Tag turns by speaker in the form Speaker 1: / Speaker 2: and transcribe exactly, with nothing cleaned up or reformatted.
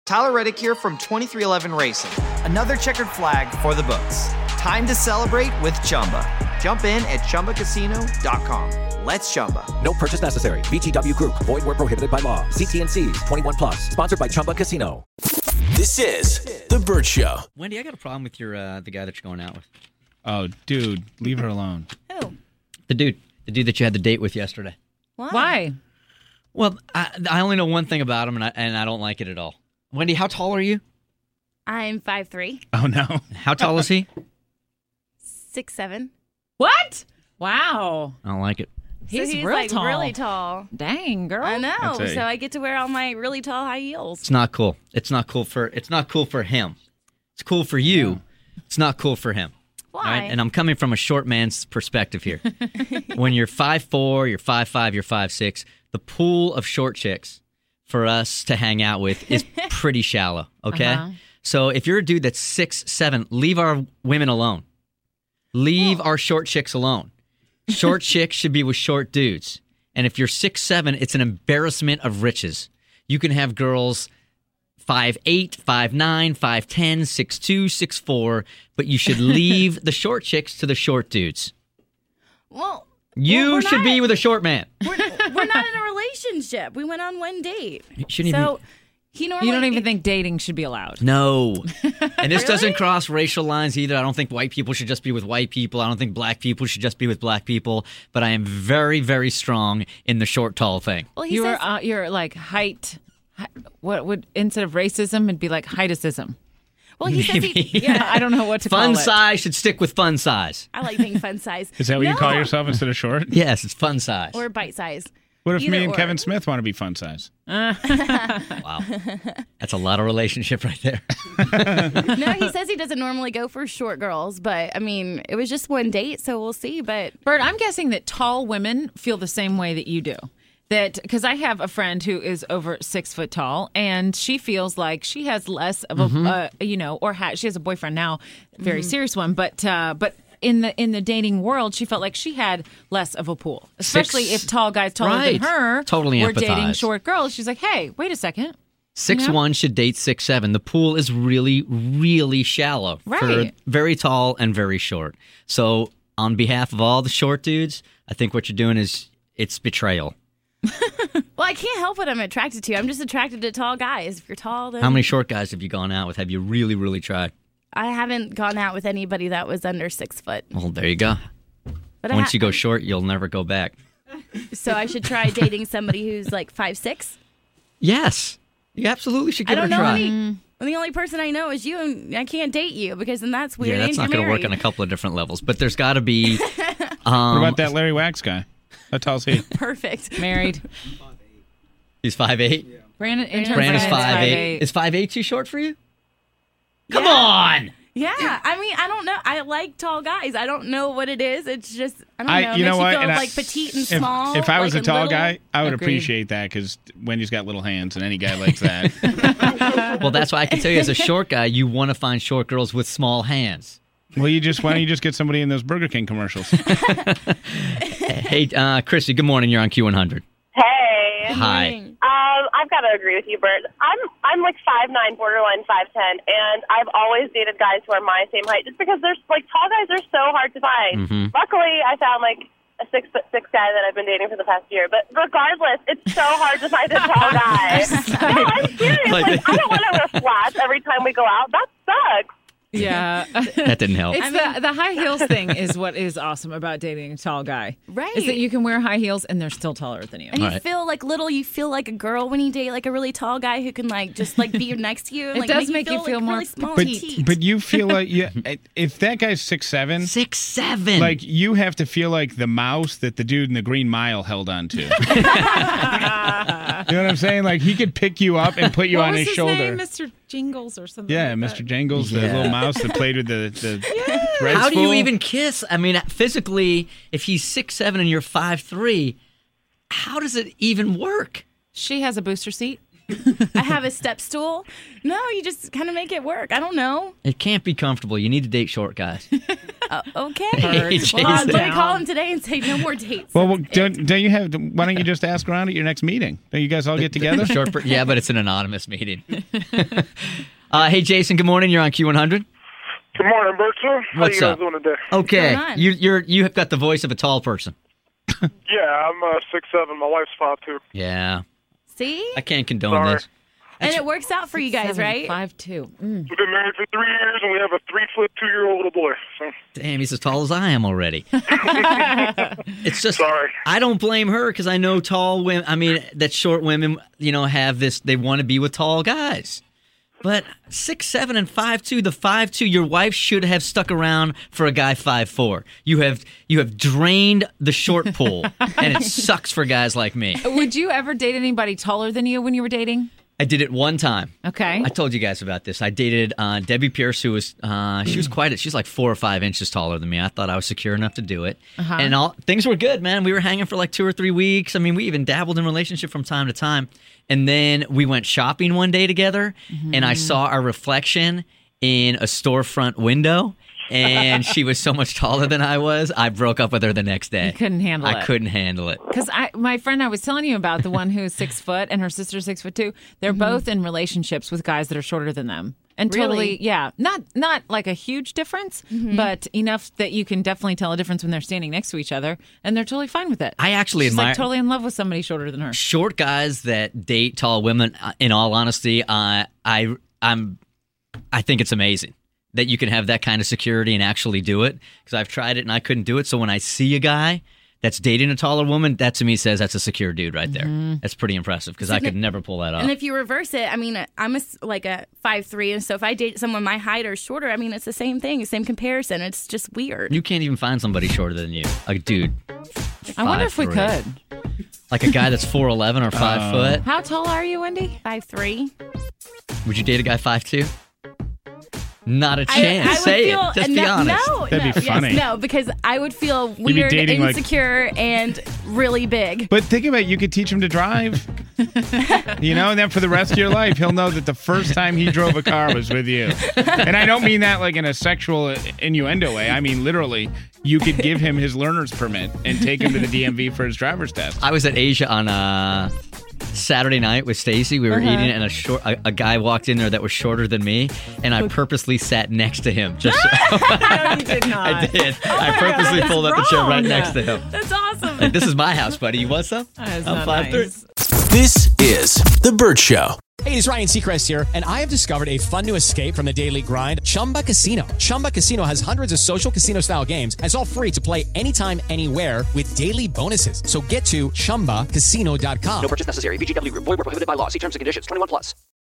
Speaker 1: Tyler Reddick here from twenty-three eleven Racing. Another checkered flag for the books. Time to celebrate with Chumba. Jump in at Chumba Casino dot com. Let's Chumba.
Speaker 2: No purchase necessary. V G W Group. Void where prohibited by law. See T N Cs. twenty-one plus. Sponsored by Chumba Casino.
Speaker 3: This is The Bert Show.
Speaker 4: Wendy, I got a problem with your uh, the guy that you're going out with.
Speaker 5: Oh, dude, leave her alone.
Speaker 6: Who?
Speaker 4: The dude. The dude that you had the date with yesterday.
Speaker 6: Why?
Speaker 7: Why?
Speaker 4: Well, I, I only know one thing about him, and I, and I don't like it at all. Wendy, how tall are you?
Speaker 6: I'm five three.
Speaker 5: Oh, no.
Speaker 4: How tall is he?
Speaker 6: six seven.
Speaker 7: What? Wow.
Speaker 4: I don't like it.
Speaker 7: He's,
Speaker 6: so he's
Speaker 7: real
Speaker 6: like
Speaker 7: tall.
Speaker 6: really tall.
Speaker 7: Dang, girl.
Speaker 6: I know.
Speaker 5: That's a-
Speaker 6: So I get to wear all my really tall high heels.
Speaker 4: It's not cool. It's not cool for it's not cool for him. It's cool for you. It's not cool for him.
Speaker 6: Why?
Speaker 4: All right? And I'm coming from a short man's perspective here. When you're five four, you're five five, you're five six, the pool of short chicks for us to hang out with is pretty shallow, okay?
Speaker 7: Uh-huh.
Speaker 4: So if you're a dude that's six seven, leave our women alone. Leave
Speaker 6: Well-
Speaker 4: our short chicks alone. Short chicks should be with short dudes. And if you're six seven, it's an embarrassment of riches. You can have girls five eight, five nine, five ten, six two, six four, but you should leave the short chicks to the short dudes.
Speaker 6: Well,
Speaker 4: You
Speaker 6: well, we're
Speaker 4: should
Speaker 6: not-
Speaker 4: be with a short man.
Speaker 6: We're, we're not in a relationship. We went on one date.
Speaker 4: You shouldn't
Speaker 6: so
Speaker 4: even...
Speaker 6: he normally.
Speaker 7: You don't even think dating should be allowed.
Speaker 4: No. And this
Speaker 6: Really?
Speaker 4: doesn't cross racial lines either. I don't think white people should just be with white people. I don't think black people should just be with black people. But I am very, very strong in the short, tall thing.
Speaker 6: Well, he
Speaker 7: You
Speaker 6: says.
Speaker 7: were uh, you're like height. hi- What would instead of racism, it'd be like heighticism.
Speaker 6: well, he says he.
Speaker 4: Maybe.
Speaker 6: Yeah,
Speaker 7: I don't know what to
Speaker 4: Fun
Speaker 7: call it.
Speaker 4: size should stick with fun size.
Speaker 6: I like being fun size.
Speaker 5: Is that what you
Speaker 6: No.
Speaker 5: call yourself instead of short?
Speaker 4: Yes, it's fun size.
Speaker 6: Or bite size.
Speaker 5: What if
Speaker 6: Either
Speaker 5: me and
Speaker 6: or.
Speaker 5: Kevin Smith want to be fun size?
Speaker 4: Wow. That's a lot of relationship right there.
Speaker 6: No, he says he doesn't normally go for short girls, but I mean, it was just one date, so we'll see. But
Speaker 7: Bert, I'm guessing that tall women feel the same way that you do. That because I have a friend who is over six foot tall, and she feels like she has less of a,
Speaker 4: Mm-hmm.
Speaker 7: uh, you know, or ha- she has a boyfriend now, very serious one, but uh, but. In the in the dating world, she felt like she had less of a pool, especially
Speaker 4: Six-
Speaker 7: if tall guys taller
Speaker 4: Right.
Speaker 7: than her
Speaker 4: Totally
Speaker 7: were dating
Speaker 4: empathize.
Speaker 7: short girls. She's like, hey, wait a second.
Speaker 4: Six
Speaker 7: Yeah.
Speaker 4: one should date six seven. The pool is really, really shallow for
Speaker 7: Right.
Speaker 4: very tall and very short. So, on behalf of all the short dudes, I think what you're doing is it's betrayal.
Speaker 6: well, I can't help what I'm attracted to. I'm just attracted to tall guys. If you're tall, then
Speaker 4: How many short guys have you gone out with? Have you really, really tried?
Speaker 6: I haven't gone out with anybody that was under six foot.
Speaker 4: Well, there you go.
Speaker 6: But I
Speaker 4: Once
Speaker 6: ha-
Speaker 4: you go short, you'll never go back.
Speaker 6: so I should try dating somebody who's like five six.
Speaker 4: Yes, you absolutely should
Speaker 6: I
Speaker 4: give it
Speaker 6: don't
Speaker 4: a
Speaker 6: know
Speaker 4: try.
Speaker 6: any. The only person I know is you, and I can't date you because then that's weird.
Speaker 4: Yeah, that's
Speaker 6: and
Speaker 4: not
Speaker 6: you're
Speaker 4: going to work
Speaker 6: married.
Speaker 4: on a couple of different levels. But there's got to be.
Speaker 5: What
Speaker 4: Um,
Speaker 5: about that Larry Wax guy? How tall is he?
Speaker 6: Perfect.
Speaker 7: Married.
Speaker 4: He's five eight.
Speaker 7: Brandon, intern
Speaker 4: Brandon's
Speaker 7: Brandon's
Speaker 4: five eight.
Speaker 7: five eight.
Speaker 4: Is five eight too short for you? Come
Speaker 6: Yeah.
Speaker 4: on.
Speaker 6: Yeah, I mean, I don't know. I like tall guys. I don't know what it is. It's just I don't know.
Speaker 5: I,
Speaker 6: It
Speaker 5: you know
Speaker 6: makes
Speaker 5: what?
Speaker 6: You feel
Speaker 5: And I-
Speaker 6: like petite and
Speaker 5: if,
Speaker 6: small.
Speaker 5: If I was
Speaker 6: like,
Speaker 5: a
Speaker 6: and
Speaker 5: tall
Speaker 6: little.
Speaker 5: guy, I would
Speaker 7: Agreed.
Speaker 5: appreciate that because Wendy's got little hands, and any guy likes that.
Speaker 4: Well, that's why I can tell you as a short guy, you want to find short girls with small hands.
Speaker 5: Well, you just why don't you just get somebody in those Burger King commercials?
Speaker 4: Hey, uh, Chrissy, good morning. You're on Q one hundred.
Speaker 8: Hey.
Speaker 4: Hi.
Speaker 8: Um, I've got to agree with you, Bert. I'm I'm like five nine, borderline five ten, and I've always dated guys who are my same height, just because there's like tall guys are so hard to find.
Speaker 4: Mm-hmm.
Speaker 8: Luckily, I found like a six foot six guy that I've been dating for the past year. But regardless, it's so hard to find a tall guy. No, I'm serious.
Speaker 4: Like-
Speaker 8: Like, I don't want to wear flats every time we go out. That sucks.
Speaker 7: Yeah.
Speaker 4: That didn't help.
Speaker 7: It's the, the high heels thing is what is awesome about dating a tall guy.
Speaker 6: Right.
Speaker 7: Is that you can wear high heels and they're still taller than you.
Speaker 6: And you
Speaker 4: Right.
Speaker 6: feel like little. You feel like a girl when you date like a really tall guy who can like just like be next to you. And,
Speaker 7: It
Speaker 6: like,
Speaker 7: does
Speaker 6: make
Speaker 7: make you feel
Speaker 6: like,
Speaker 7: more
Speaker 6: really small
Speaker 5: but
Speaker 6: and petite.
Speaker 5: but you feel like you, if that guy's six seven,
Speaker 4: Six seven.
Speaker 5: like you have to feel like the mouse that the dude in the Green Mile held on to. You know what I'm saying? Like he could pick you up and put you
Speaker 7: what
Speaker 5: on
Speaker 7: was
Speaker 5: his,
Speaker 7: his
Speaker 5: shoulder.
Speaker 7: name? Mister Jingles or something.
Speaker 5: Yeah,
Speaker 7: like
Speaker 5: Mister
Speaker 7: that.
Speaker 5: Jangles, the
Speaker 4: Yeah.
Speaker 5: little mouse that played with the the thread
Speaker 4: How do you
Speaker 5: spool.
Speaker 4: even kiss? I mean, physically, if he's six seven and you're five three, how does it even work?
Speaker 7: She has a booster seat.
Speaker 6: I have a step stool. No, you just kind of make it work. I don't know.
Speaker 4: It can't be comfortable. You need to date short guys.
Speaker 6: Uh, okay.
Speaker 4: Hey,
Speaker 6: well, I'm
Speaker 4: Jason.
Speaker 6: going to call him today and say no more dates.
Speaker 5: Well, well
Speaker 6: That's
Speaker 5: don't,
Speaker 6: it.
Speaker 5: don't you have? Why don't you just ask around at your next meeting? Don't you guys all get together?
Speaker 4: Short per- yeah, but it's an anonymous meeting. uh, hey, Jason. Good morning. You're on Q one hundred.
Speaker 9: Good morning, Bert. Sir. How
Speaker 4: What's
Speaker 9: you guys
Speaker 4: up?
Speaker 9: doing today?
Speaker 4: Okay,
Speaker 6: going on?
Speaker 4: you you're you have got the voice of a tall person.
Speaker 9: Yeah, I'm uh, six seven. My wife's five two.
Speaker 4: Yeah,
Speaker 6: See?
Speaker 4: I can't condone
Speaker 9: Sorry.
Speaker 4: this.
Speaker 6: And it works out for you guys,
Speaker 7: Seven,
Speaker 6: right?
Speaker 7: Five two. Mm.
Speaker 9: We've been married for three years, and we have a three foot two year old little boy. So
Speaker 4: Damn, he's as tall as I am already. It's just,
Speaker 9: Sorry.
Speaker 4: I don't blame her because I know tall women, I mean, that short women, you know, have this, they want to be with tall guys. But six seven and five two, the five two, your wife should have stuck around for a guy five four. You have you have drained the short pool, and it sucks for guys like me.
Speaker 7: Would you ever date anybody taller than you when you were dating?
Speaker 4: I did it one time.
Speaker 7: Okay.
Speaker 4: I told you guys about this. I dated uh, Debbie Pierce, who was uh, she was quite. A, she's like four or five inches taller than me. I thought I was secure enough to do it,
Speaker 7: Uh-huh.
Speaker 4: and all things were good, man. We were hanging for like two or three weeks. I mean, we even dabbled in relationship from time to time, and then we went shopping one day together, and I saw our reflection in a storefront window. And she was so much taller than I was. I broke up with her the next day.
Speaker 7: You couldn't handle
Speaker 4: I
Speaker 7: it.
Speaker 4: couldn't handle it.
Speaker 7: Because I, my friend I was telling you about, the one who's six foot and her sister's six foot two, they're both in relationships with guys that are shorter than them. And totally,
Speaker 6: Really?
Speaker 7: yeah, not not like a huge difference, but enough that you can definitely tell a difference when they're standing next to each other, and they're totally fine with it.
Speaker 4: I actually
Speaker 7: She's
Speaker 4: admire
Speaker 7: like totally in love with somebody shorter than her.
Speaker 4: short guys that date tall women. uh, In all honesty, uh, I I'm I think it's amazing that you can have that kind of security and actually do it. Because I've tried it and I couldn't do it. So when I see a guy that's dating a taller woman, that to me says that's a secure dude right there. That's pretty impressive because I could never pull that off.
Speaker 6: And if you reverse it, I mean, I'm a s like a five three, and so if I date someone my height or shorter, I mean, it's the same thing, same comparison. It's just weird.
Speaker 4: You can't even find somebody shorter than you, a dude.
Speaker 7: I wonder if we
Speaker 4: five
Speaker 7: could.
Speaker 4: Like a guy that's four eleven or five
Speaker 5: Oh.
Speaker 4: foot.
Speaker 7: How tall are you, Wendy?
Speaker 6: Five three.
Speaker 4: Would you date a guy five two? Not a
Speaker 6: I,
Speaker 4: chance.
Speaker 6: I would
Speaker 4: Say
Speaker 6: feel
Speaker 4: it. Just
Speaker 6: no,
Speaker 4: be honest.
Speaker 6: No,
Speaker 5: That'd
Speaker 6: no,
Speaker 5: be funny.
Speaker 6: Yes, no, because I would feel
Speaker 5: be
Speaker 6: weird,
Speaker 5: dating, like-
Speaker 6: insecure, and really big.
Speaker 5: But think about it, you could teach him to drive. You know, and then for the rest of your life, he'll know that the first time he drove a car was with you. And I don't mean that like in a sexual innuendo way. I mean, literally, you could give him his learner's permit and take him to the D M V for his driver's test.
Speaker 4: I was at Asia on a Saturday night with Stacy. We were
Speaker 6: Uh-huh.
Speaker 4: eating, and a short a, a guy walked in there that was shorter than me, and I purposely sat next to him. Just
Speaker 7: No, you did not.
Speaker 4: I did.
Speaker 6: Oh
Speaker 4: I purposely pulled up the chair right
Speaker 7: wrong.
Speaker 4: next to him.
Speaker 6: That's awesome.
Speaker 4: Like, this is my house, buddy. You want some?
Speaker 7: That is
Speaker 4: I'm
Speaker 7: not
Speaker 4: five three.
Speaker 7: nice.
Speaker 3: This is The Bert Show.
Speaker 2: Hey, it's Ryan Seacrest here, and I have discovered a fun new escape from the daily grind, Chumba Casino. Chumba Casino has hundreds of social casino-style games, and it's all free to play anytime, anywhere with daily bonuses. So get to chumba casino dot com.
Speaker 10: No purchase necessary. V G W Group. Void where prohibited by law. See terms and conditions. twenty-one plus.